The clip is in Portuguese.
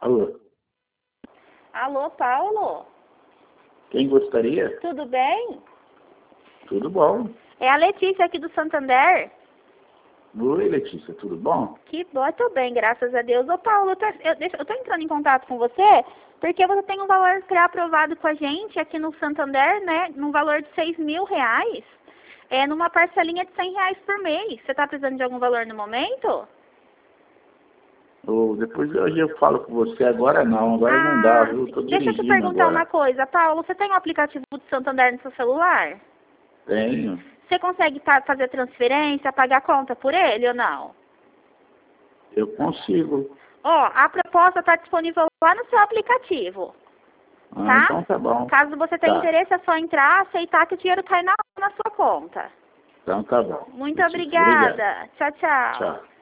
Alô, Alô, Paulo? quem gostaria? Tudo bem? Tudo bom. É a Letícia aqui do Santander. Oi, Letícia, tudo bom? Que bom, eu tô bem, graças a Deus. Ô, Paulo, eu tô entrando em contato com você porque você tem um valor pré-aprovado com a gente aqui no Santander, né? Num valor de R$ 6.000. Numa parcelinha de R$ 100 por mês. Você tá precisando de algum valor no momento? Depois eu falo com você, agora não dá, viu? Tô Deixa eu te dirigindo perguntar uma agora. coisa, Paulo. Você tem um aplicativo do Santander no seu celular? Tenho, Você consegue fazer transferência, pagar conta por ele ou não? eu consigo. Ó, a proposta está disponível lá no seu aplicativo, tá? Então tá bom. Caso você tenha Tá, interesse, é só entrar, aceitar que o dinheiro cai na sua conta. então tá bom. Muito Letícia, obrigado. obrigada. Tchau, tchau. Tchau.